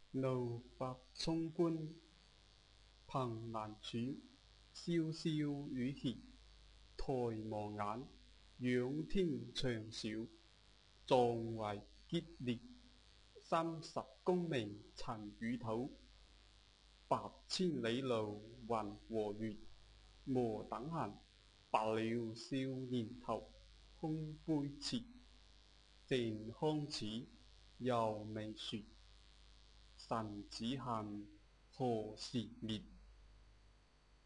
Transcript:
怒髮衝冠，憑欄處，蕭蕭雨歇。抬望眼，仰天長嘯，壯為激烈。30功名塵與土，8千里路雲和月。莫等閒，白了少年頭，空杯撤。靖康恥，猶未雪。臣子恨，何時滅？